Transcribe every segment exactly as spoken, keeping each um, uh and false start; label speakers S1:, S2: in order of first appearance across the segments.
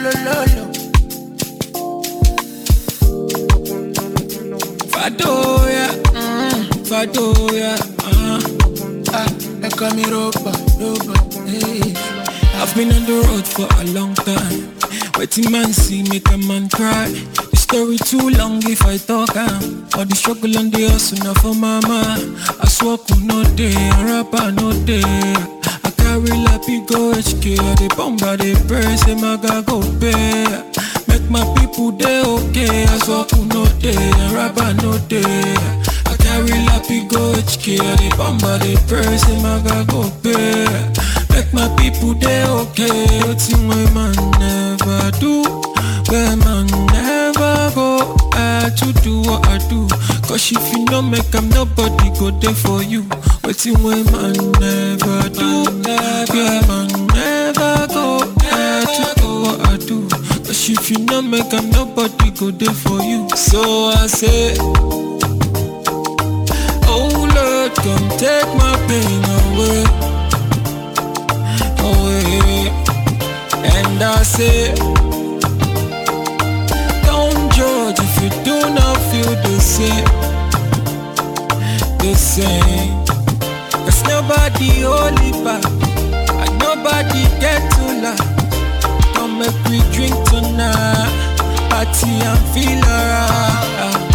S1: lo, lo, lo.
S2: Fadoya, mm, Fadoya, uh.
S1: Ah, they call me Roba, Roba, hey.
S2: I've been on the road for a long time. Waiting man see make a man cry. The story too long if I talk am. All the struggle and the hustle now for mama. I swear could no day, rapper no day. I carry lappy go H K. I dey bomb by the press, say my guy go pay. Make my people dey okay. I swear could no day, rapper no day. I carry lappy go H K. I dey bomb by the press, say my guy go pay. Make my people they okay. Nothing where man never do, where man never go. I had to do what I do. Cause if you no make them, nobody go there for you. Waiting where man never do, where man never go. I had to do what I do. Cause if you no make them, nobody go there for you. So I say, oh Lord, come take my pain away. And I say, don't judge if you do not feel the same, the same. Cause nobody holy back, and nobody get to laugh. Come make we drink tonight, party and feel alright.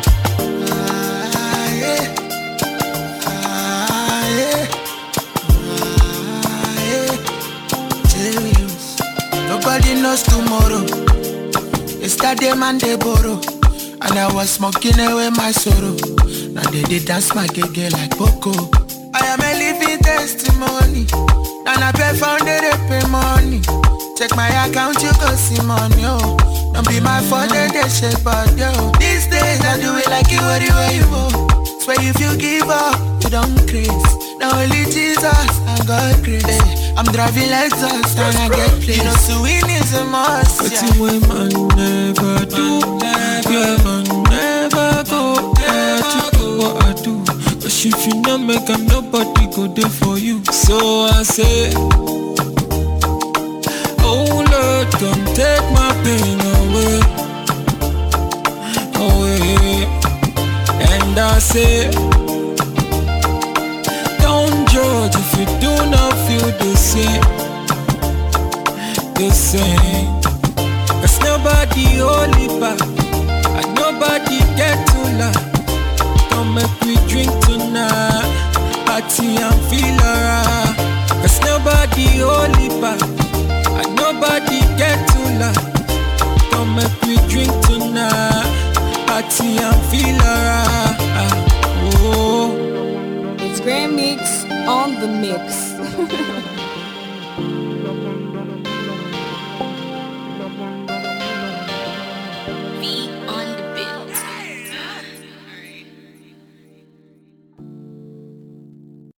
S1: Nobody knows tomorrow. Yesterday man they borrow, and I was smoking away my sorrow. Now they did dance my gege like Boko. I am a living testimony, and I pay found they pay money. Check my account, you go see money, oh. Don't be my fault, they they shake body, yo. These days I do it like you, where you go. Swear if you give up, you don't craze. Now only Jesus and God grace. I'm driving Lexus and I get placed. You know, so win is a must.
S2: But yeah. Way man never do, yeah, man never go. I had to do what I do. Cause if you not make them, nobody go there for you. So I say, oh Lord, come take my pain away, away. And I say, don't judge if you do not feel the same, the same. Cause nobody holy back, and nobody get to laugh. Come make we drink tonight, party and feel alright. Cause nobody holy back, and nobody get to laugh. Come make we drink tonight, party and feel alright. Oh.
S3: It's Grand Mix on the mix.